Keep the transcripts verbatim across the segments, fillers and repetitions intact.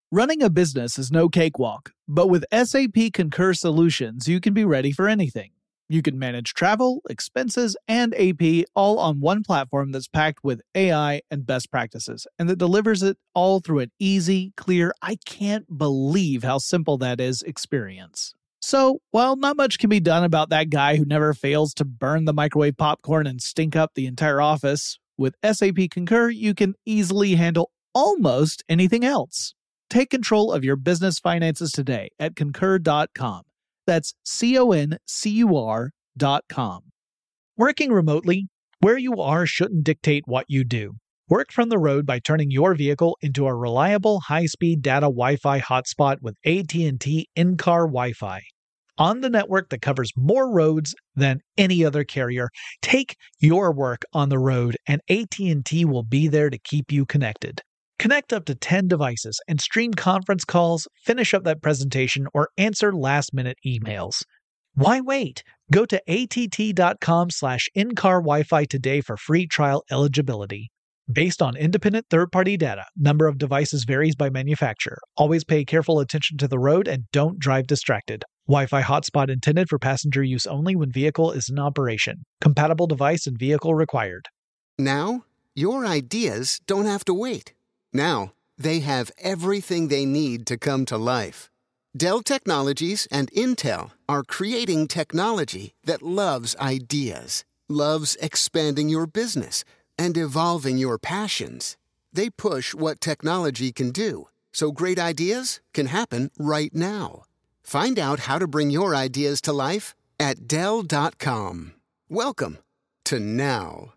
Running a business is no cakewalk, but with S A P Concur Solutions, you can be ready for anything. You can manage travel, expenses, and A P all on one platform that's packed with A I and best practices, and that delivers it all through an easy, clear, I can't believe how simple that is experience. So, while not much can be done about that guy who never fails to burn the microwave popcorn and stink up the entire office, with S A P Concur, you can easily handle almost anything else. Take control of your business finances today at concur dot com. That's C O N C U R dot com. Working remotely, where you are shouldn't dictate what you do. Work from the road by turning your vehicle into a reliable high-speed data Wi-Fi hotspot with A T and T in-car Wi-Fi. On the network that covers more roads than any other carrier, take your work on the road and A T and T will be there to keep you connected. Connect up to ten devices and stream conference calls, finish up that presentation, or answer last-minute emails. Why wait? Go to A T T dot com slash in-car Wi-Fi today for free trial eligibility. Based on independent third-party data, number of devices varies by manufacturer. Always pay careful attention to the road and don't drive distracted. Wi-Fi hotspot intended for passenger use only when vehicle is in operation. Compatible device and vehicle required. Now, your ideas don't have to wait. Now, they have everything they need to come to life. Dell Technologies and Intel are creating technology that loves ideas, loves expanding your business, and evolving your passions. They push what technology can do, so great ideas can happen right now. Find out how to bring your ideas to life at Dell dot com. Welcome to now.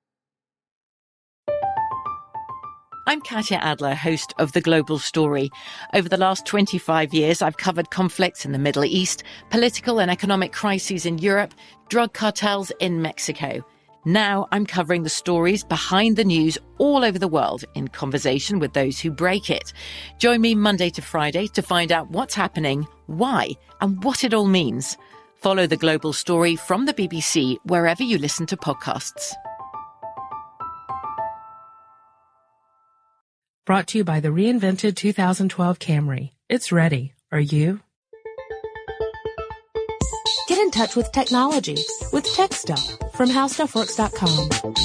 I'm Katya Adler, host of The Global Story. Over the last twenty-five years, I've covered conflicts in the Middle East, political and economic crises in Europe, drug cartels in Mexico. Now I'm covering the stories behind the news all over the world in conversation with those who break it. Join me Monday to Friday to find out what's happening, why, and what it all means. Follow The Global Story from the B B C wherever you listen to podcasts. Brought to you by the reinvented two thousand twelve Camry. It's ready. Are you? Get in touch with technology with Tech Stuff from how stuff works dot com.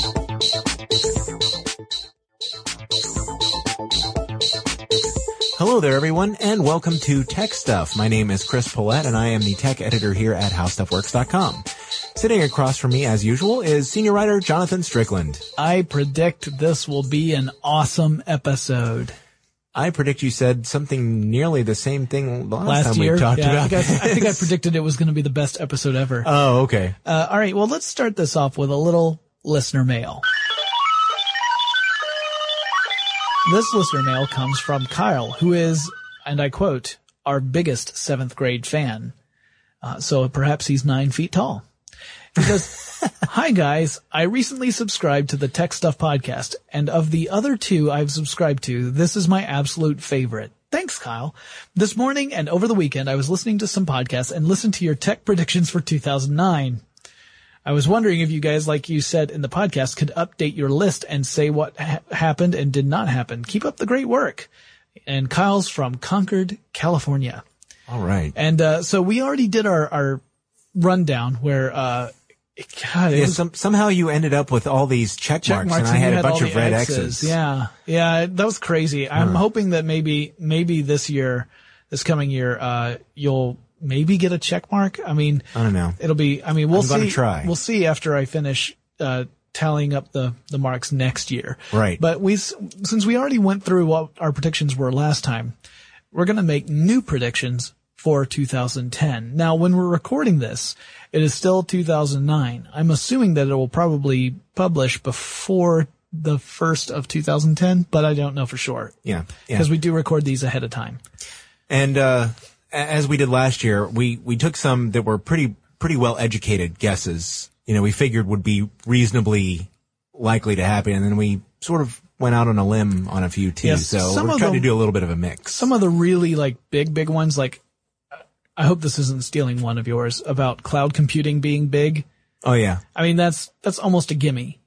Hello there, everyone, and welcome to Tech Stuff. My name is Chris Pollette, and I am the tech editor here at how stuff works dot com. Sitting across from me, as usual, is senior writer Jonathan Strickland. I predict this will be an awesome episode. I predict you said something nearly the same thing the last, last time year? we talked yeah, about I think, I, this. I think I predicted it was going to be the best episode ever. Oh, okay. Uh, all right, well, let's start this off with a little listener mail. This listener mail comes from Kyle, who is, and I quote, our biggest seventh grade fan. Uh, so perhaps he's nine feet tall. He says, hi guys, I recently subscribed to the Tech Stuff podcast, and of the other two I've subscribed to, this is my absolute favorite. Thanks, Kyle. This morning and over the weekend, I was listening to some podcasts and listened to your tech predictions for two thousand nine. I was wondering if you guys, like you said in the podcast, could update your list and say what ha- happened and did not happen. Keep up the great work. And Kyle's from Concord, California. All right. And uh so we already did our, our rundown where uh God, it yeah, was, some, somehow you ended up with all these check, check marks, marks, and I had you a bunch all of the red X's. X's. Yeah, yeah, that was crazy. I'm Huh. hoping that maybe, maybe this year, this coming year, uh, you'll maybe get a check mark. I mean, I don't know. It'll be. I mean, we'll I'm gonna see. try. We'll see after I finish uh, tallying up the the marks next year. Right. But we, since we already went through what our predictions were last time, we're going to make new predictions for two thousand ten. Now, when we're recording this, it is still two thousand nine. I'm assuming that it will probably publish before the first of two thousand ten, but I don't know for sure. Yeah. Yeah. Because we do record these ahead of time. And, uh, as we did last year, we, we took some that were pretty, pretty well educated guesses, you know, we figured would be reasonably likely to happen. And then we sort of went out on a limb on a few too. Yes, so some we're of trying them- to do a little bit of a mix. Some of the really like big, big ones, like, I hope this isn't stealing one of yours, about cloud computing being big. Oh yeah. I mean, that's, that's almost a gimme.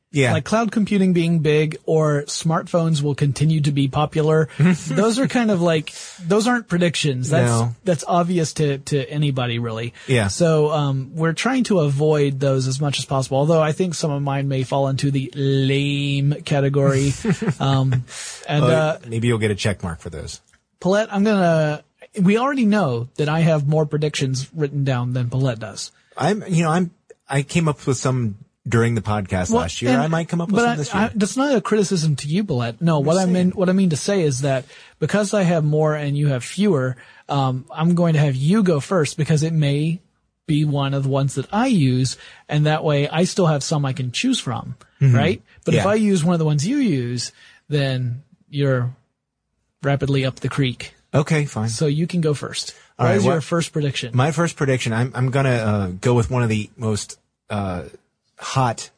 Yeah. Like cloud computing being big or smartphones will continue to be popular. Those are kind of like, those aren't predictions. That's, No. that's obvious to, to anybody really. Yeah. So, um, we're trying to avoid those as much as possible. Although I think some of mine may fall into the lame category. um, and, Well, uh, maybe you'll get a check mark for those. Paulette, I'm gonna, we already know that I have more predictions written down than Paulette does. I'm, you know, I'm, I came up with some during the podcast Well, last year. and- I might come up with but some I- this year. I, that's not a criticism to you, Paulette. No, what I mean, what I mean to say is that because I have more and you have fewer, um, I'm going to have you go first because it may be one of the ones that I use, and that way I still have some I can choose from, right? But if Yeah. I use one of the ones you use, then you're rapidly up the creek. Okay, fine. So you can go first. All What right, is your what- first prediction? My first prediction, I'm, I'm gonna, uh, go with one of the most, uh, hot,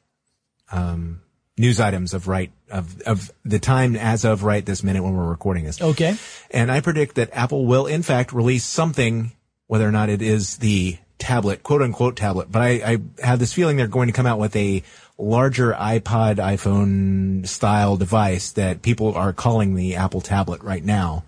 um, news items of right, of, of the time as of right this minute when we're recording this. Okay. And I predict that Apple will in fact release something, whether or not it is the tablet, quote unquote tablet, but I, I have this feeling they're going to come out with a larger iPod, iPhone style device that people are calling the Apple tablet right now.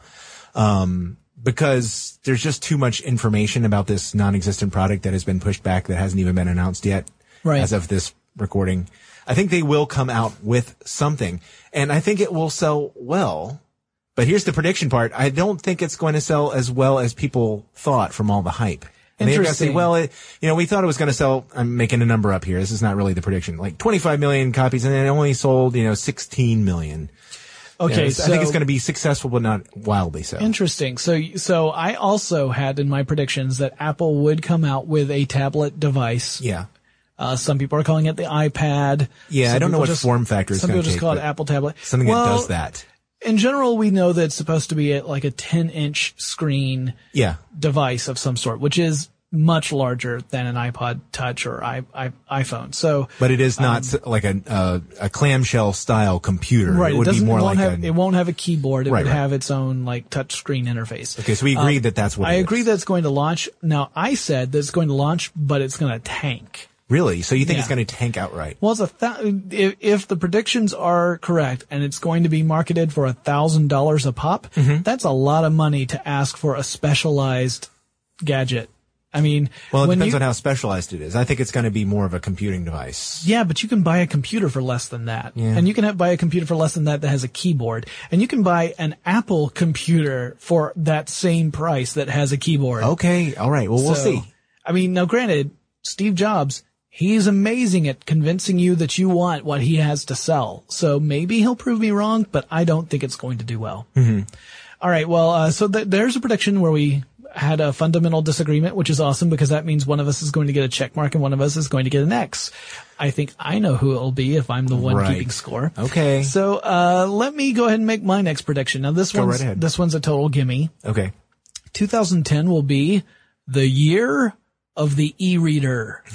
Um, because there's just too much information about this non-existent product that has been pushed back that hasn't even been announced yet Right. as of this recording. I think they will come out with something, and I think it will sell well. But here's the prediction part. I don't think it's going to sell as well as people thought from all the hype. And they're going to say, Interesting. well, it, you know, we thought it was going to sell, I'm making a number up here. This is not really the prediction, like twenty-five million copies, and it only sold, you know, sixteen million. Okay. You know, so I think it's going to be successful, but not wildly so. Interesting. So, so I also had in my predictions that Apple would come out with a tablet device. Yeah. Uh, some people are calling it the iPad. Yeah, Some I don't know people what just- form factor it's Some gonna people just take, call it but Apple tablet. Something well, that does that. In general, we know that it's supposed to be at like a ten inch screen Yeah. device of some sort, which is much larger than an iPod Touch or I, I, iPhone. So, But it is not s like a, uh, a clamshell style computer. Um, right, It would be doesn't, more it won't like have, a, it won't have a keyboard. It Right, would right. have its own like touch screen interface. okay, so we agree that that's what I it agree is. that it's going to launch. Now, I said that it's going to launch, but it's going to tank. Really? So you think Yeah. it's going to tank outright? Well, it's a th- if, if the predictions are correct and it's going to be marketed for a thousand dollars a pop, Mm-hmm. that's a lot of money to ask for a specialized gadget. I mean, Well, it when depends you, on how specialized it is. I think it's going to be more of a computing device. yeah, but you can buy a computer for less than that. Yeah. And you can have, buy a computer for less than that that has a keyboard. And you can buy an Apple computer for that same price that has a keyboard. Okay, all right. Well, we'll So, see. I mean, now granted, Steve Jobs, he's amazing at convincing you that you want what he has to sell. So maybe he'll prove me wrong, but I don't think it's going to do well. Mm-hmm. All right. Well, uh, so th- there's a prediction where we had a fundamental disagreement, which is awesome because that means one of us is going to get a check mark and one of us is going to get an X. I think I know who it'll be if I'm the one Right. keeping score. Okay. So, uh, let me go ahead and make my next prediction. Now this Go one's, right ahead. this one's a total gimme. Okay. two thousand ten will be the year of the e-reader.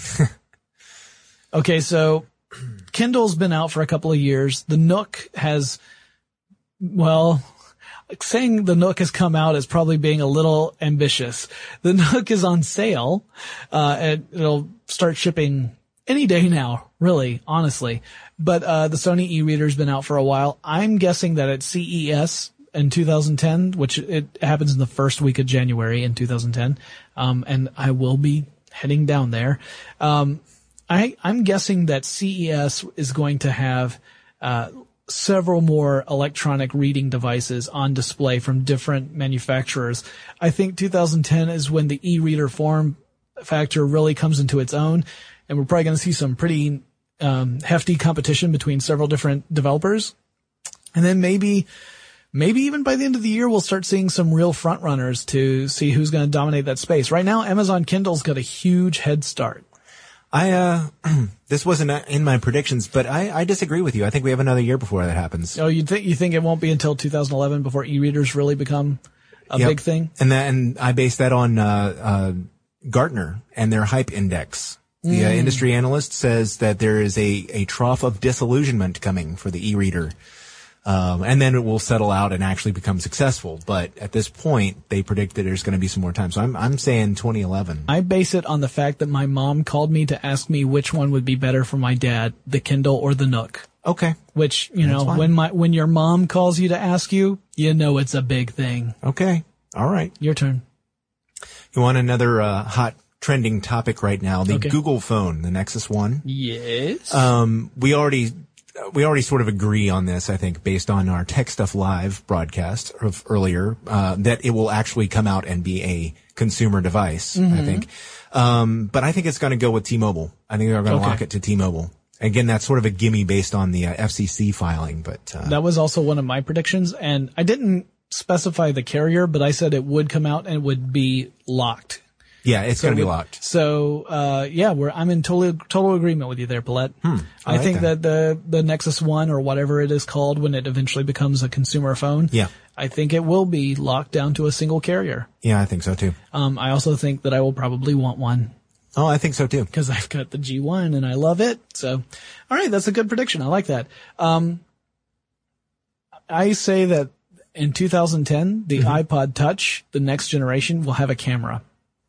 Okay, so Kindle's been out for a couple of years. The Nook has, well, saying the Nook has come out is probably being a little ambitious. The Nook is on sale, uh, and it'll start shipping any day now, really, honestly. But, uh, the Sony e-reader's been out for a while. I'm guessing that at C E S in two thousand ten, which it happens in the first week of January in two thousand ten, um, and I will be heading down there. Um, I, I'm guessing that C E S is going to have, uh, several more electronic reading devices on display from different manufacturers. I think two thousand ten is when the e-reader form factor really comes into its own, and we're probably going to see some pretty um, hefty competition between several different developers. And then maybe, maybe even by the end of the year, we'll start seeing some real front runners to see who's going to dominate that space. Right now, Amazon Kindle's got a huge head start. I, uh, this wasn't in my predictions, but I, I disagree with you. I think we have another year before that happens. Oh, you think you think it won't be until two thousand eleven before e-readers really become a Yep. big thing? And that, and I base that on, uh, uh, Gartner and their hype index. The uh, industry analyst says that there is a, a trough of disillusionment coming for the e-reader. Um, and then it will settle out and actually become successful. But at this point, they predict that there's going to be some more time. So I'm, I'm saying twenty eleven. I base it on the fact that my mom called me to ask me which one would be better for my dad, the Kindle or the Nook. Okay. Which, you That's know, fine. when my, when your mom calls you to ask you, you know it's a big thing. Okay. All right. Your turn. You want another, uh, hot trending topic right now? The Okay. Google phone, the Nexus One. Yes. Um, we already, we already sort of agree on this, I think, based on our Tech Stuff Live broadcast of earlier, uh, that it will actually come out and be a consumer device, Mm-hmm. I think. Um, but I think it's going to go with T-Mobile. I think they're going to Okay. lock it to T-Mobile. Again, that's sort of a gimme based on the uh, F C C filing, but, uh, That was also one of my predictions, and I didn't specify the carrier, but I said it would come out and it would be locked. yeah, it's going to be with- locked. So, uh, yeah, we're, I'm in total, total agreement with you there, Paulette. I I like think that. that. the, the Nexus One or whatever it is called when it eventually becomes a consumer phone. Yeah. I think it will be locked down to a single carrier. Yeah, I think so too. Um, I also think that I will probably want one Oh, I think so too. because I've got the G one and I love it. So, all right, that's a good prediction. I like that. Um, I say that in two thousand ten, the Mm-hmm. iPod Touch, the next generation, will have a camera.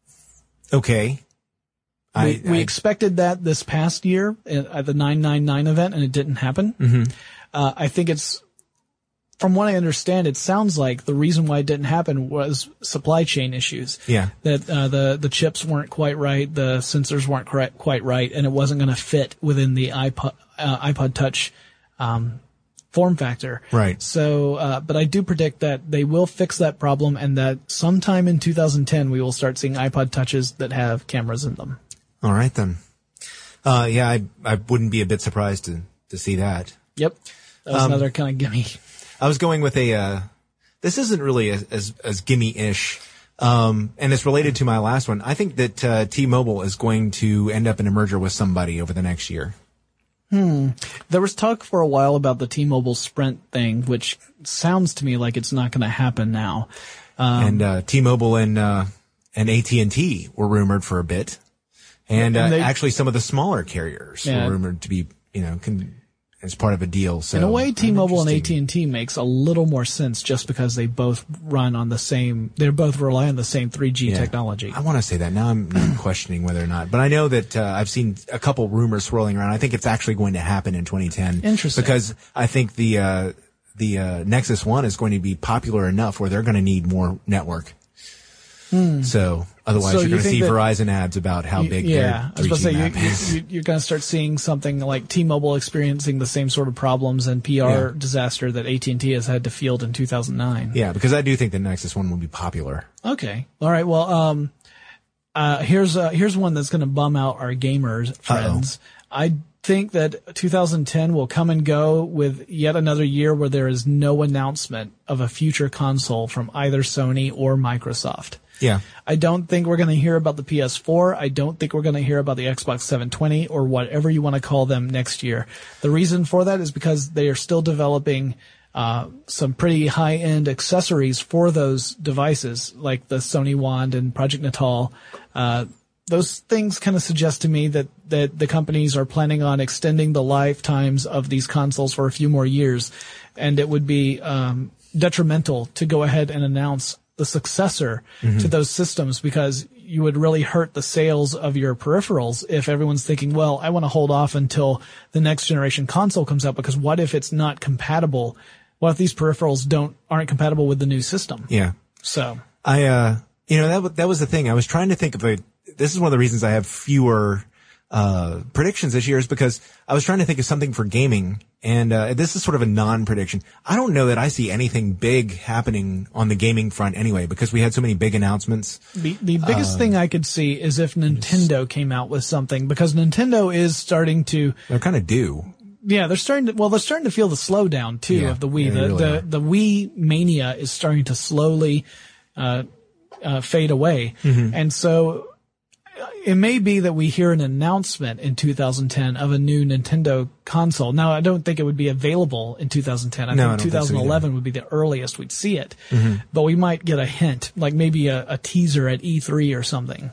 Okay. We, I, we I- expected that this past year at at the nine ninety-nine event, and it didn't happen. Mm-hmm. Uh, I think it's, from what I understand, it sounds like the reason why it didn't happen was supply chain issues. yeah. That uh, the the chips weren't quite right, the sensors weren't correct, quite right, and it wasn't going to fit within the iPod uh, iPod Touch um, form factor. Right. So, uh, but I do predict that they will fix that problem, and that sometime in two thousand ten we will start seeing iPod Touches that have cameras in them. All right then. Uh, yeah, I, I wouldn't be a bit surprised to, to see that. Yep, that was Um, another kind of gimme. I was going with a, uh, this isn't really as, as, as gimme-ish. Um, and it's related to my last one. I think that, uh, T-Mobile is going to end up in a merger with somebody over the next year. There was talk for a while about the T-Mobile Sprint thing, which sounds to me like it's not going to happen now. Um, and, uh, T-Mobile and, uh, and A T and T were rumored for a bit. And, uh, And they- actually some of the smaller carriers Yeah. were rumored to be, you know, con- as part of a deal. So In a way, I'm T-Mobile and A interesting. T and T makes a little more sense just because they both run on the same, they both rely on the same three G Yeah. technology. I want to say that. Now I'm, now I'm questioning whether or not. But I know that uh, I've seen a couple rumors swirling around. I think it's actually going to happen in twenty ten. Interesting. Because I think the uh, the uh, Nexus One is going to be popular enough where they're going to need more network. So otherwise Hmm. So you're you going to think see that- Verizon ads about how big yeah, their I was about to say, three G you, map is. you, you're going to start seeing something like T-Mobile experiencing the same sort of problems and P R Yeah. disaster that A T and T has had to field in two thousand nine. Yeah, because I do think the Nexus One will be popular. Okay. All right. Well, um, uh, here's, uh, here's one that's going to bum out our gamers friends. I think that two thousand ten will come and go with yet another year where there is no announcement of a future console from either Sony or Microsoft. Yeah. I don't think we're going to hear about the P S four. I don't think we're going to hear about the Xbox seven twenty or whatever you want to call them next year. The reason for that is because they are still developing uh, some pretty high-end accessories for those devices, like the Sony Wand and Project Natal. Uh, those things kind of suggest to me that, that the companies are planning on extending the lifetimes of these consoles for a few more years, and it would be um, detrimental to go ahead and announce the successor to those systems, because you would really hurt the sales of your peripherals if everyone's thinking, well, I want to hold off until the next generation console comes out, because what if it's not compatible? What if these peripherals don't aren't compatible with the new system? Yeah. So I, uh, you know, that, wa- that was the thing. I was trying to think of a, this is one of the reasons I have fewer, uh, predictions this year, is because I was trying to think of something for gaming. And, uh, this is sort of a non-prediction. I don't know that I see anything big happening on the gaming front anyway, because we had so many big announcements. the the biggest thing I could see is if Nintendo came out with something, because Nintendo is starting to They're kind of due. Yeah, they're starting to, well, they're starting to feel the slowdown too Yeah, of the Wii. they The, really the, are. the Wii mania is starting to slowly, uh, uh, fade away. Mm-hmm. And so uh, it may be that we hear an announcement in two thousand ten of a new Nintendo console. Now, I don't think it would be available in two thousand ten. I No, I think don't think so twenty eleven would be the earliest we'd see it. Mm-hmm. But we might get a hint, like maybe a, a teaser at E three or something.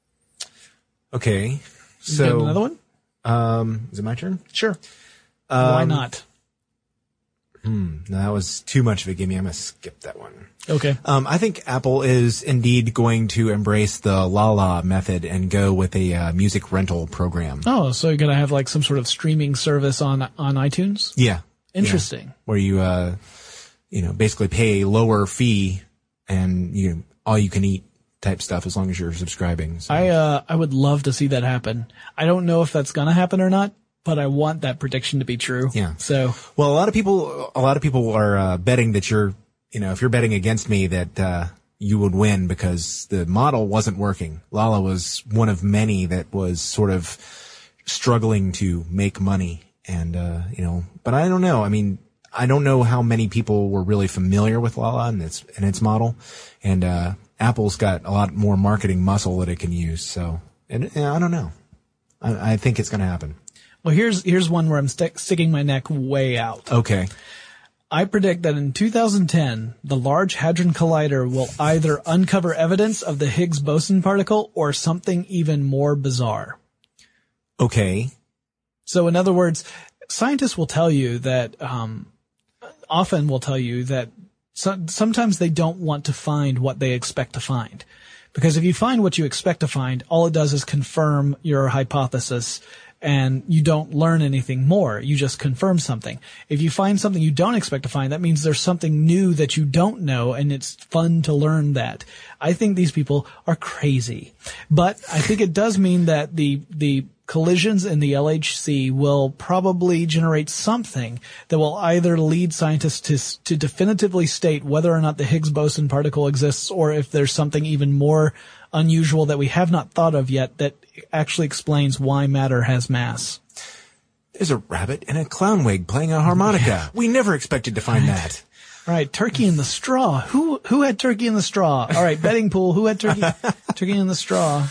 Okay. Get So, another one? um, is it my turn? Sure. Why Um, not? Hmm. No, that was too much of a gimme. I'm going to skip that one. Okay. Um, I think Apple is indeed going to embrace the Lala method and go with a uh, music rental program. Oh, so you're going to have like some sort of streaming service on on iTunes? Yeah. Interesting. Yeah. Where you, uh, you know, basically pay a lower fee and you all you can eat type stuff as long as you're subscribing. So. I uh, I would love to see that happen. I don't know if that's going to happen or not, but I want that prediction to be true. Yeah. So, well, a lot of people, a lot of people are uh, betting that you're, you know, if you're betting against me, that uh, you would win because the model wasn't working. Lala was one of many that was sort of struggling to make money, and uh, you know, but I don't know. I mean, I don't know how many people were really familiar with Lala and its and its model, and uh, Apple's got a lot more marketing muscle that it can use. So, and, and I don't know. I, I think it's going to happen. Well, here's here's one where I'm st- sticking my neck way out. Okay. I predict that in two thousand ten, the Large Hadron Collider will either uncover evidence of the Higgs boson particle or something even more bizarre. Okay. So, in other words, scientists will tell you that, um, often will tell you that so, sometimes they don't want to find what they expect to find. Because if you find what you expect to find, all it does is confirm your hypothesis, and you don't learn anything more. You just confirm something. If you find something you don't expect to find, that means there's something new that you don't know, and it's fun to learn that. I think these people are crazy. But I think it does mean that the the collisions in the L H C will probably generate something that will either lead scientists to to definitively state whether or not the Higgs boson particle exists, or if there's something even more unusual that we have not thought of yet that actually explains why matter has mass. There's a rabbit in a clown wig playing a harmonica. Yeah. We never expected to find Right. that. Right, turkey in the straw. Who who had turkey in the straw? All right, betting pool. Who had turkey turkey in the straw?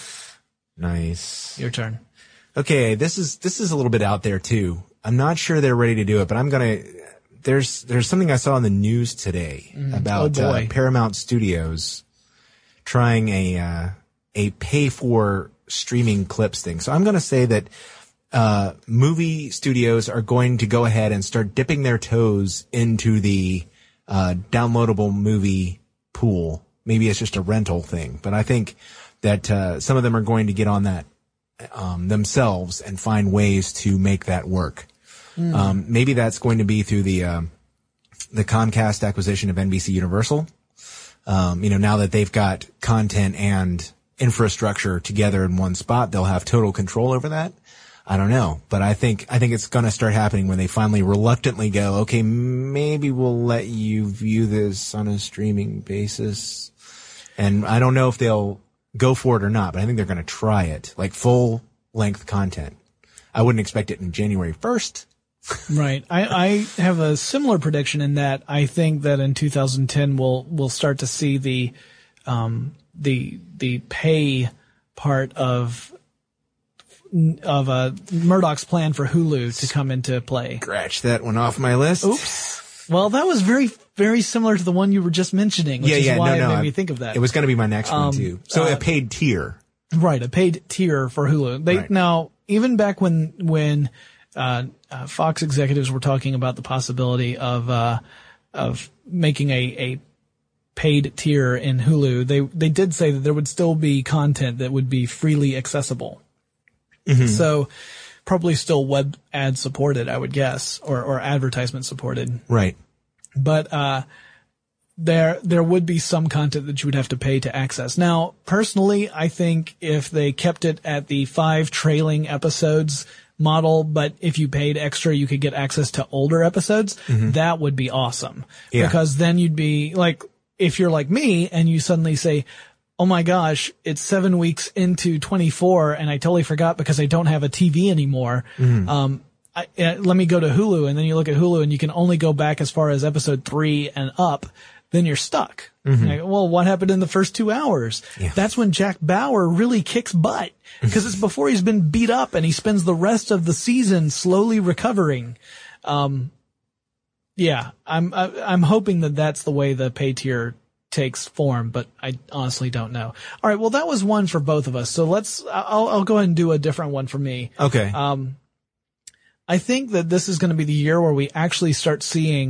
Nice. Your turn. Okay, this is this is a little bit out there too. I'm not sure they're ready to do it, but I'm gonna. There's there's something I saw in the news today Mm. about Oh, uh, boy. Paramount Studios trying a uh, a pay for streaming clips thing. So I'm gonna say that uh movie studios are going to go ahead and start dipping their toes into the uh downloadable movie pool. Maybe it's just a rental thing, but I think that uh some of them are going to get on that um themselves and find ways to make that work. Mm. Um maybe that's going to be through the um the Comcast acquisition of N B C Universal. Um you know, now that they've got content and infrastructure together in one spot, they'll have total control over that. I don't know, but I think I think it's going to start happening when they finally reluctantly go, okay, maybe we'll let you view this on a streaming basis. And I don't know if they'll go for it or not, but I think they're going to try it, like full length content. I wouldn't expect it in January first. Right. I, I have a similar prediction in that I think that in two thousand ten we'll we'll start to see the um the the pay part of of uh, Murdoch's plan for Hulu to come into play. Scratch that one off my list. Oops. Well, that was very, very similar to the one you were just mentioning, which yeah, is yeah, why no, no, it made I, me think of that. It was going to be my next Um, one too. So uh, a paid tier. Right, a paid tier for Hulu. They Right. now, even back when when uh, uh, Fox executives were talking about the possibility of uh, of making a a paid tier in Hulu, they they did say that there would still be content that would be freely accessible. Mm-hmm. So probably still web ad supported, I would guess, or or advertisement supported. Right. But uh there there would be some content that you would have to pay to access. Now, personally, I think if they kept it at the five trailing episodes model, but if you paid extra, you could get access to older episodes, mm-hmm. that would be awesome. Yeah. Because then you'd be like, if you're like me and you suddenly say, oh my gosh, it's seven weeks into twenty-four and I totally forgot because I don't have a T V anymore. Mm-hmm. Um, I, uh, let me go to Hulu, and then you look at Hulu and you can only go back as far as episode three and up. Then you're stuck. Mm-hmm. Like, well, what happened in the first two hours? Yeah. That's when Jack Bauer really kicks butt, because it's before he's been beat up and he spends the rest of the season slowly recovering. Um, yeah, I'm I, I'm hoping that that's the way the pay tier takes form, but I honestly don't know. All right, well, that was one for both of us. So let's I'll I'll go ahead and do a different one for me. Okay. Um, I think that this is going to be the year where we actually start seeing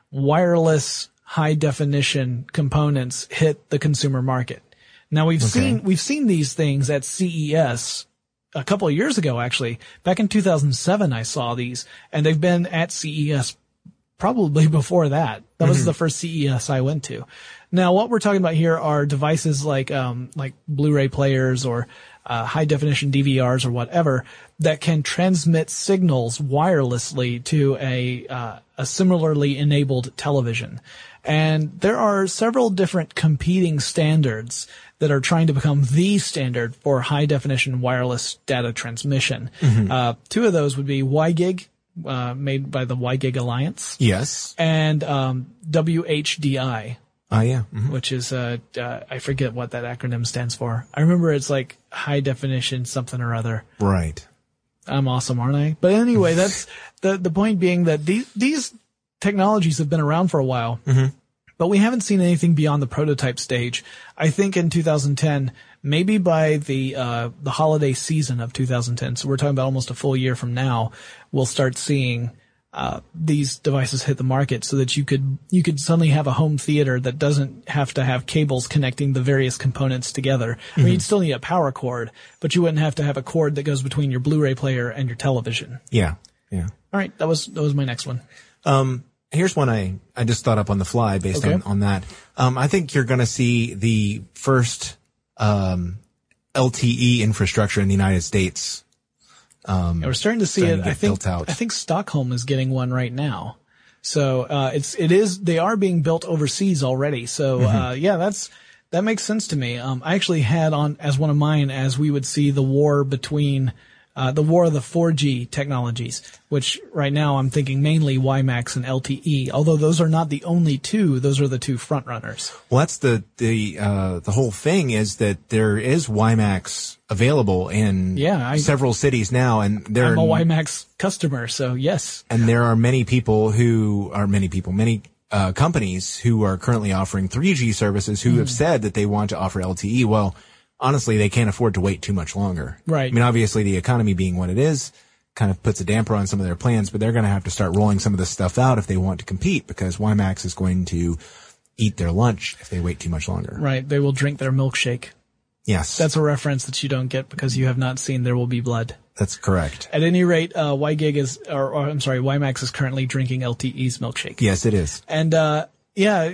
wireless high definition components hit the consumer market. Now we've Okay. seen, we've seen these things at C E S a couple of years ago, actually. Back in two thousand seven, I saw these, and they've been at C E S probably before that. That mm-hmm. was the first C E S I went to. Now, what we're talking about here are devices like, um, like Blu-ray players or, uh, high definition D V Rs or whatever that can transmit signals wirelessly to a, uh, a similarly enabled television. And there are several different competing standards that are trying to become the standard for high definition wireless data transmission. Mm-hmm. Uh, two of those would be W G I G, uh, made by the W G I G Alliance. Yes. And, um, W H D I. Oh, yeah. Mm-hmm. Which is, uh, uh, I forget what that acronym stands for. I remember it's like high definition something or other. Right. I'm awesome, aren't I? But anyway, that's the, the point being that these, these technologies have been around for a while, mm-hmm. but we haven't seen anything beyond the prototype stage. I think in two thousand ten, maybe by the, uh, the holiday season of two thousand ten, so we're talking about almost a full year from now, we'll start seeing Uh, these devices hit the market so that you could, you could suddenly have a home theater that doesn't have to have cables connecting the various components together. Mm-hmm. I mean, you'd still need a power cord, but you wouldn't have to have a cord that goes between your Blu-ray player and your television. Yeah. Yeah. All right. That was, that was my next one. Um, here's one I, I just thought up on the fly based okay. on, on that. Um, I think you're going to see the first, um, L T E infrastructure in the United States. Um, yeah, we're starting to see starting it. to I think, I think Stockholm is getting one right now. So, uh, it's, it is, they are being built overseas already. So, mm-hmm. uh, yeah, that's, that makes sense to me. Um, I actually had on as one of mine as we would see the war between, uh, the war of the four G technologies, which right now I'm thinking mainly WiMAX and L T E, although those are not the only two. Those are the two front runners. Well, that's the, the, uh, the whole thing is that there is WiMAX available in yeah, I, several cities now, and there I'm a are, WiMAX customer, so yes. And there are many people who are many people, many, uh, companies who are currently offering three G services who mm. have said that they want to offer L T E. Well, honestly, they can't afford to wait too much longer. Right. I mean, obviously the economy being what it is kind of puts a damper on some of their plans, but they're going to have to start rolling some of this stuff out if they want to compete, because WiMAX is going to eat their lunch if they wait too much longer. Right. They will drink their milkshake. Yes. That's a reference that you don't get because you have not seen There Will Be Blood. That's correct. At any rate, uh, W G I G is, or, or I'm sorry, WiMAX is currently drinking L T E's milkshake. Yes, it is. And, uh, yeah,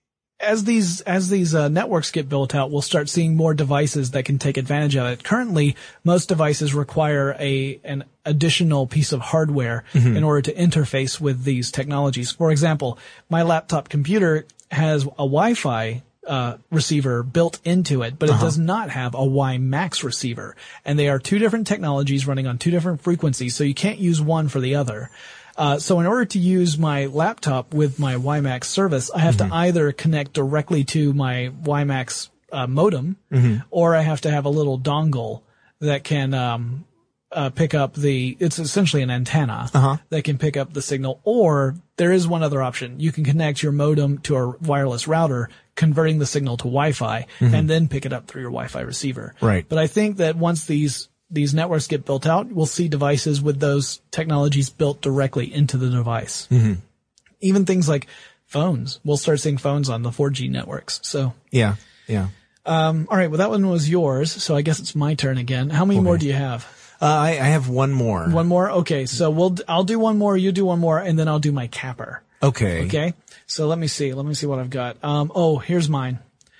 as these, as these, uh, networks get built out, we'll start seeing more devices that can take advantage of it. Currently, most devices require a, an additional piece of hardware mm-hmm. in order to interface with these technologies. For example, my laptop computer has a Wi-Fi uh, receiver built into it, but uh-huh. it does not have a WiMAX receiver. And they are two different technologies running on two different frequencies, so you can't use one for the other. Uh, so in order to use my laptop with my WiMAX service, I have mm-hmm. to either connect directly to my WiMAX uh, modem, mm-hmm. or I have to have a little dongle that can um, uh, pick up the, it's essentially an antenna uh-huh. that can pick up the signal. Or there is one other option. You can connect your modem to a wireless router, converting the signal to Wi-Fi, mm-hmm. and then pick it up through your Wi-Fi receiver. Right. But I think that once these these networks get built out, we'll see devices with those technologies built directly into the device. Mm-hmm. Even things like phones. We'll start seeing phones on the four G networks. So yeah, yeah. Um, all right. Well, that one was yours, so I guess it's my turn again. How many okay. more do you have? Uh, I, I have one more. One more. Okay. So we'll I'll do one more. You do one more, and then I'll do my capper. Okay. Okay. So let me see. Let me see what I've got. Um. Oh, here's mine.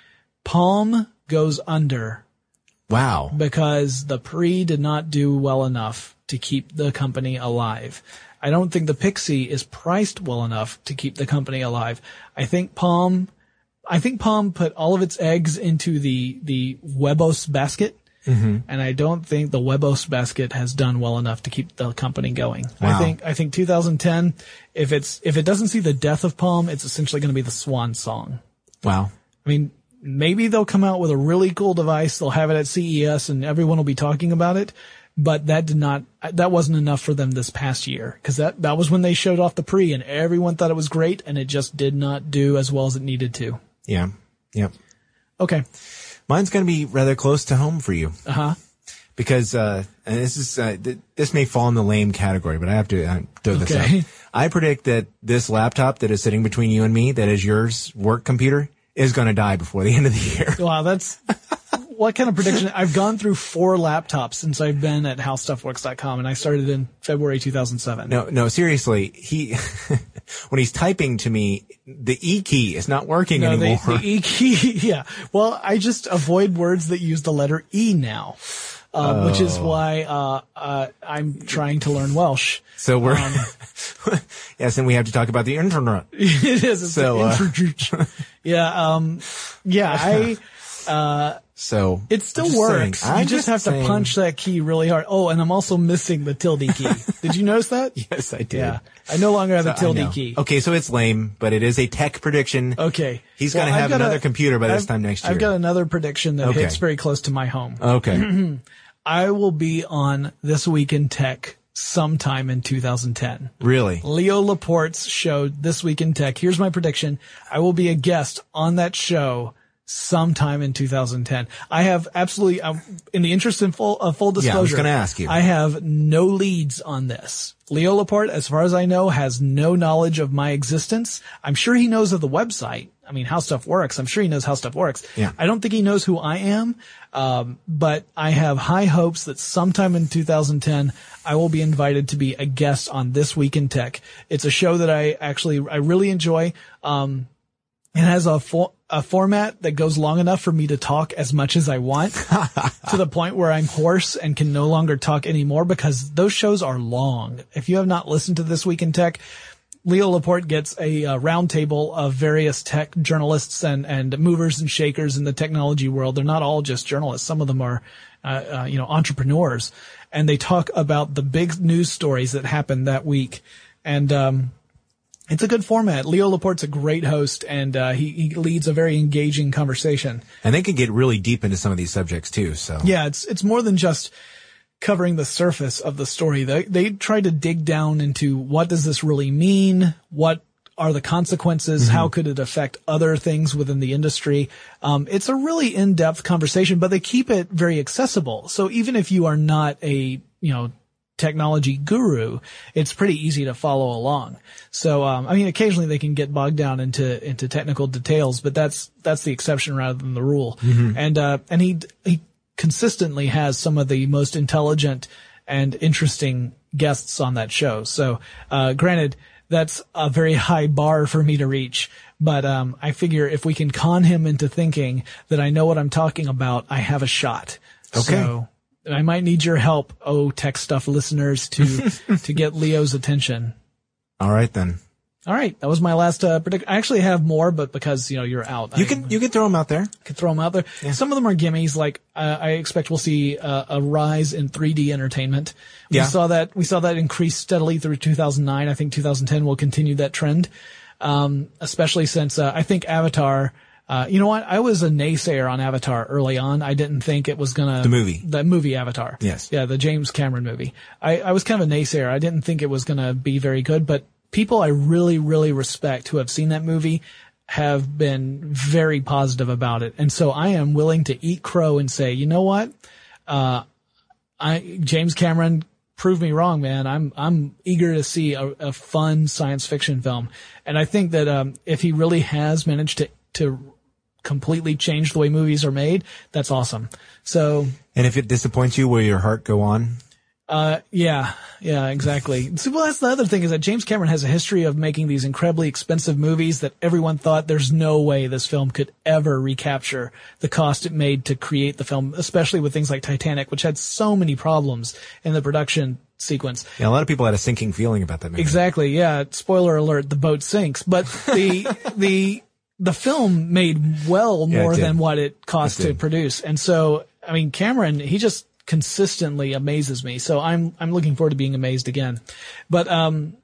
Palm goes under. Wow. Because the Pre did not do well enough to keep the company alive. I don't think the Pixie is priced well enough to keep the company alive. I think Palm, I think Palm put all of its eggs into the, the Webos basket. Mm-hmm. And I don't think the Webos basket has done well enough to keep the company going. Wow. I think, I think two thousand ten, if it's, if it doesn't see the death of Palm, it's essentially going to be the swan song. Wow. I mean, maybe they'll come out with a really cool device. They'll have it at C E S and everyone will be talking about it. But that did not, that wasn't enough for them this past year. Cause that, that was when they showed off the Pre and everyone thought it was great and it just did not do as well as it needed to. Yeah. Yep. Okay. Mine's going to be rather close to home for you. Uh-huh. because uh, and this is uh, th- this may fall in the lame category, but I have to uh, throw this Okay. out. I predict that this laptop that is sitting between you and me, that is yours work computer, is going to die before the end of the year. Wow, that's what kind of prediction? I've gone through four laptops since I've been at how stuff works dot com, and I started in February two thousand seven. No, no, seriously. He, when he's typing to me, the E key is not working No, the, anymore. the E key, yeah. Well, I just avoid words that use the letter E now, uh, Oh. which is why uh, uh, I'm trying to learn Welsh. So we're, Um, yes, and we have to talk about the internet. It is. It's So, an uh, introduction. yeah, um, yeah. I. Uh, So It still I'm just works. saying, you I'm just have saying. to punch that key really hard. Oh, and I'm also missing the tilde key. Did you notice that? Yes, I did. Yeah. I no longer have So the tilde I know. key. Okay, so it's lame, but it is a tech prediction. Okay. He's Well, going to I've have got another a- computer by this I've- time next year. I've got another prediction that Okay. hits very close to my home. Okay. I will be on This Week in Tech sometime in two thousand ten. Really? Leo Laporte's show, This Week in Tech. Here's my prediction. I will be a guest on that show sometime in two thousand ten. I have absolutely, um, in the interest in full, of full disclosure. Yeah, I was gonna ask you. I have no leads on this. Leo Laporte, as far as I know, has no knowledge of my existence. I'm sure he knows of the website. I mean, How Stuff Works. I'm sure he knows how stuff works. Yeah. I don't think he knows who I am. Um, but I have high hopes that sometime in two thousand ten, I will be invited to be a guest on This Week in Tech. It's a show that I actually, I really enjoy. Um, it has a for, a format that goes long enough for me to talk as much as I want to the point where I'm hoarse and can no longer talk anymore because those shows are long. If you have not listened to This Week in Tech, Leo Laporte gets a uh, roundtable of various tech journalists and, and movers and shakers in the technology world. They're not all just journalists. Some of them are, uh, uh, you know, entrepreneurs, and they talk about the big news stories that happened that week. And, um, it's a good format. Leo Laporte's a great host, and, uh, he, he leads a very engaging conversation. And they can get really deep into some of these subjects too, so. Yeah, it's, it's more than just covering the surface of the story. They, they try to dig down into what does this really mean? What are the consequences? Mm-hmm. How could it affect other things within the industry? Um, it's a really in-depth conversation, but they keep it very accessible. So even if you are not a, you know, technology guru, it's pretty easy to follow along. So, um, I mean, occasionally they can get bogged down into, into technical details, but that's, that's the exception rather than the rule. Mm-hmm. And, uh, and he, he consistently has some of the most intelligent and interesting guests on that show. So, uh, granted, that's a very high bar for me to reach, but, um, I figure if we can con him into thinking that I know what I'm talking about, I have a shot. Okay. So, I might need your help, oh, Tech Stuff listeners, to to get Leo's attention. All right then. All right, that was my last uh, prediction. I actually have more, but because you know you're out, You I can you can throw them out there. could throw them out there. Yeah. Some of them are gimmies. Like uh, I expect we'll see uh, a rise in three D entertainment. We Yeah. saw that we saw that increase steadily through two thousand nine. I think two thousand ten will continue that trend, um, especially since uh, I think Avatar. Uh, you know what? I was a naysayer on Avatar early on. I didn't think it was gonna The movie. the movie Avatar. Yes. Yeah, the James Cameron movie. I, I was kind of a naysayer. I didn't think it was gonna be very good, but people I really, really respect who have seen that movie have been very positive about it. And so I am willing to eat crow and say, you know what? Uh, I, James Cameron proved me wrong, man. I'm, I'm eager to see a, a fun science fiction film. And I think that, um, if he really has managed to, to completely change the way movies are made, that's awesome. So, And if it disappoints you, will your heart go on? Uh, yeah, yeah, exactly. So, well, that's the other thing is that James Cameron has a history of making these incredibly expensive movies that everyone thought there's no way this film could ever recapture the cost it made to create the film, especially with things like Titanic, which had so many problems in the production sequence. Yeah, a lot of people had a sinking feeling about that movie. Exactly. Yeah. Spoiler alert, the boat sinks, but the, the, the film made well Yeah, it more did. than what it cost It to did. produce. And so, I mean, Cameron, he just consistently amazes me. So I'm, I'm looking forward to being amazed again. But, um,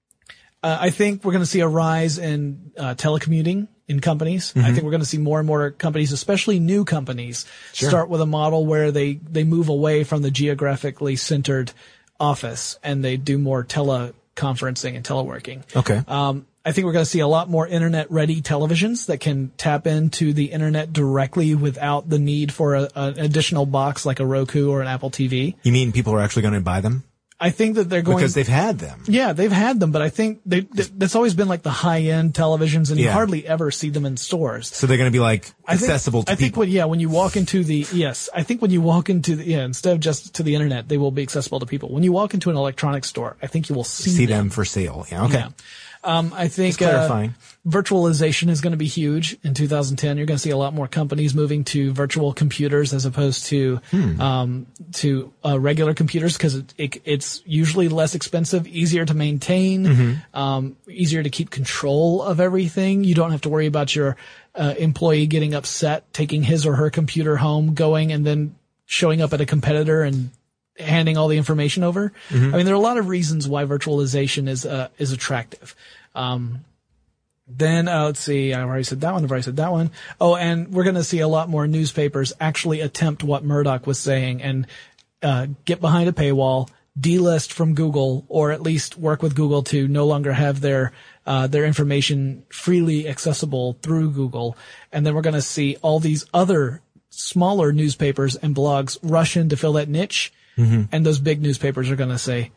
uh, I think we're going to see a rise in, uh, telecommuting in companies. Mm-hmm. I think we're going to see more and more companies, especially new companies, Sure. start with a model where they, they move away from the geographically centered office and they do more teleconferencing and teleworking. Okay. Um, I think we're going to see a lot more internet-ready televisions that can tap into the internet directly without the need for a, an additional box like a Roku or an Apple T V. You mean people are actually going to buy them? I think that they're going because they've had them. Yeah, they've had them, but I think they, that's always been like the high-end televisions, and yeah. you hardly ever see them in stores. So they're going to be like accessible I think, to I people. think when, yeah, when you walk into the yes, I think when you walk into the yeah, instead of just to the internet, they will be accessible to people. When you walk into an electronics store, I think you will see, see them. them for sale. Yeah, okay. Yeah. Um, I think, Just clarifying. Uh, virtualization is going to be huge in two thousand ten. You're going to see a lot more companies moving to virtual computers as opposed to, hmm. um, to, uh, regular computers because it, it, it's usually less expensive, easier to maintain, mm-hmm. um, easier to keep control of everything. You don't have to worry about your, uh, employee getting upset, taking his or her computer home, going and then showing up at a competitor and handing all the information over. Mm-hmm. I mean, there are a lot of reasons why virtualization is, uh, is attractive. Um, then, uh, let's see, I already said that one, I've already said that one. Oh, and we're going to see a lot more newspapers actually attempt what Murdoch was saying and, uh, get behind a paywall, delist from Google, or at least work with Google to no longer have their, uh, their information freely accessible through Google. And then we're going to see all these other smaller newspapers and blogs rush in to fill that niche. Mm-hmm. And those big newspapers are going to say,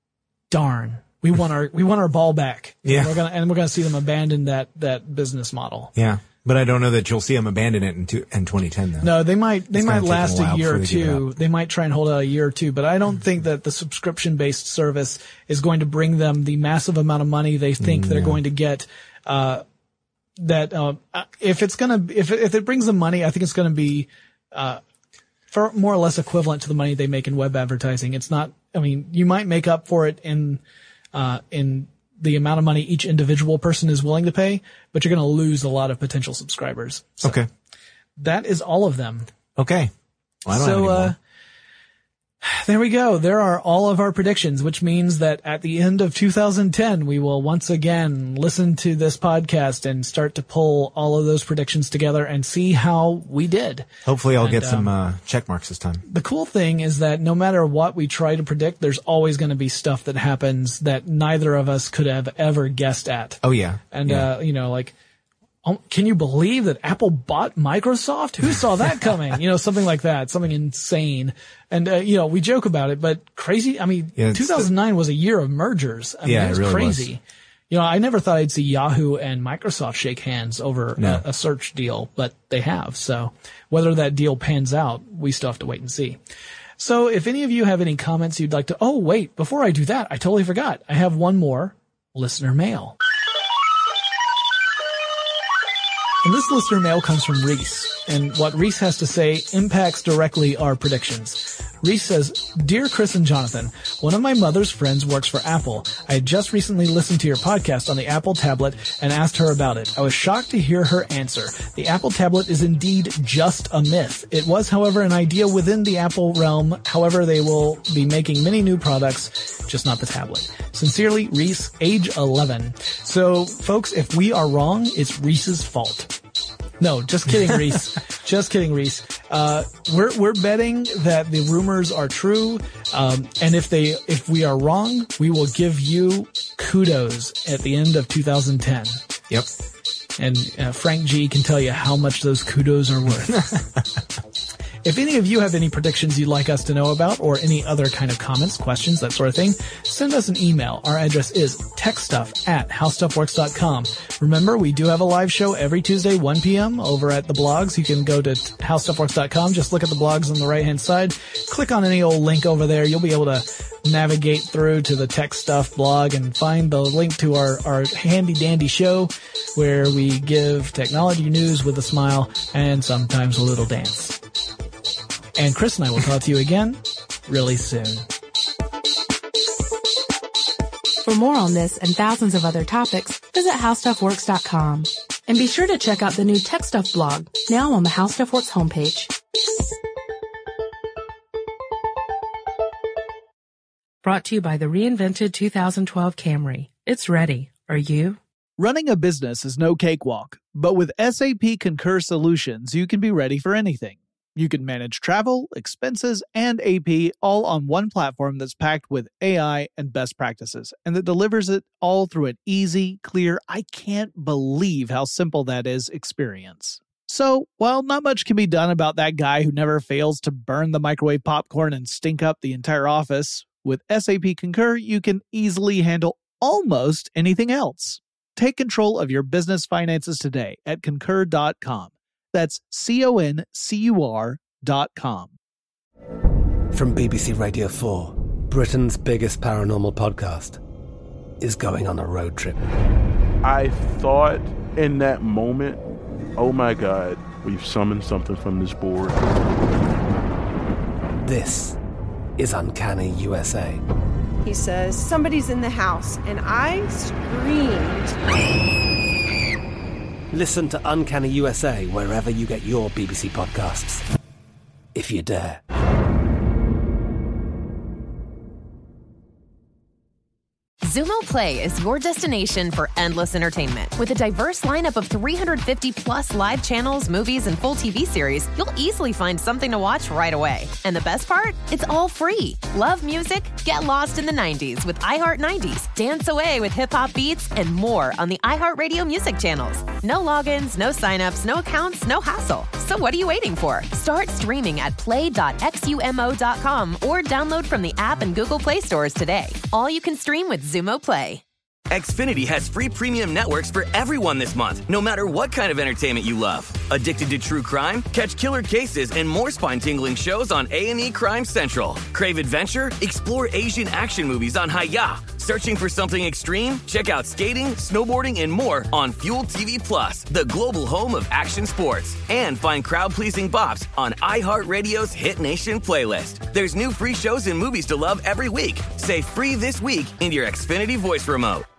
darn, we want our, we want our ball back. Yeah. And we're going to, and we're going to see them abandon that, that business model. Yeah. But I don't know that you'll see them abandon it in, two, in twenty ten though. No, they might, they It's might gonna take last a a while year or before they give it two. up. They might try and hold out a year or two, but I don't think that the subscription based service is going to bring them the massive amount of money they think Mm, they're yeah. going to get, uh, that, uh, if it's going to, if, if it brings them money, I think it's going to be, uh, for more or less equivalent to the money they make in web advertising. It's not, I mean, you might make up for it in, uh, in the amount of money each individual person is willing to pay, but you're going to lose a lot of potential subscribers. So Okay. that is all of them. Okay. Well, I don't have So, any more. uh, there we go. There are all of our predictions, which means that at the end of two thousand ten, we will once again listen to this podcast and start to pull all of those predictions together and see how we did. Hopefully I'll and, get some, um, uh, check marks this time. The cool thing is that no matter what we try to predict, there's always going to be stuff that happens that neither of us could have ever guessed at. Oh yeah. And, yeah. uh, you know, like, oh, can you believe that Apple bought Microsoft? Who saw that coming? You know, something like that, something insane. And, uh, you know, we joke about it, but crazy. I mean, Yeah, it's two thousand nine was a year of mergers. I mean, Yeah, it was it really crazy. was. You know, I never thought I'd see Yahoo and Microsoft shake hands over No. a, a search deal, but they have. So whether that deal pans out, we still have to wait and see. So if any of you have any comments you'd like to, oh, wait, before I do that, I totally forgot. I have one more listener mail. And this listener mail comes from Reese, and what Reese has to say impacts directly our predictions. Reese says, Dear Chris and Jonathan, one of my mother's friends works for Apple. I had just recently listened to your podcast on the Apple tablet and asked her about it. I was shocked to hear her answer. The Apple tablet is indeed just a myth. It was, however, an idea within the Apple realm. However, they will be making many new products, just not the tablet. Sincerely, Reese, age eleven. So, folks, if we are wrong, it's Reese's fault. No, just kidding, Reese. Just kidding, Reese. Uh, we're, we're betting that the rumors are true. Um, and if they, if we are wrong, we will give you kudos at the end of two thousand ten. Yep. And uh, Frank G can tell you how much those kudos are worth. If any of you have any predictions you'd like us to know about or any other kind of comments, questions, that sort of thing, send us an email. Our address is techstuff at howstuffworks dot com. Remember, we do have a live show every Tuesday, one p.m. over at the blogs. You can go to howstuffworks dot com. Just look at the blogs on the right-hand side. Click on any old link over there. You'll be able to navigate through to the Tech Stuff blog and find the link to our, our handy-dandy show where we give technology news with a smile and sometimes a little dance. And Chris and I will talk to you again really soon. For more on this and thousands of other topics, visit how stuff works dot com. And be sure to check out the new Tech Stuff blog, now on the How Stuff Works homepage. Brought to you by the reinvented two thousand twelve Camry. It's ready. Are you? Running a business is no cakewalk, but with S A P Concur Solutions, you can be ready for anything. You can manage travel, expenses, and A P all on one platform that's packed with A I and best practices, and that delivers it all through an easy, clear, I can't believe how simple that is experience. So, while not much can be done about that guy who never fails to burn the microwave popcorn and stink up the entire office, with S A P Concur, you can easily handle almost anything else. Take control of your business finances today at concur dot com. That's C O N C U R dot com. From B B C Radio four, Britain's biggest paranormal podcast is going on a road trip. I thought in that moment, oh my God, we've summoned something from this board. This is Uncanny U S A. He says, somebody's in the house, and I screamed. Listen to Uncanny U S A wherever you get your B B C podcasts, if you dare. Xumo Play is your destination for endless entertainment. With a diverse lineup of three hundred fifty plus live channels, movies, and full T V series, you'll easily find something to watch right away. And the best part? It's all free. Love music? Get lost in the nineties with iHeart nineties. Dance away with hip-hop beats and more on the iHeartRadio music channels. No logins, no signups, no accounts, no hassle. So what are you waiting for? Start streaming at play dot xumo dot com or download from the app and Google Play stores today. All you can stream with Xumo Play. Xfinity has free premium networks for everyone this month, no matter what kind of entertainment you love. Addicted to true crime? Catch killer cases and more spine-tingling shows on A and E Crime Central. Crave adventure? Explore Asian action movies on Hi-Ya. Searching for something extreme? Check out skating, snowboarding, and more on Fuel T V Plus, the global home of action sports. And find crowd-pleasing bops on iHeartRadio's Hit Nation playlist. There's new free shows and movies to love every week. Say free this week in your Xfinity voice remote.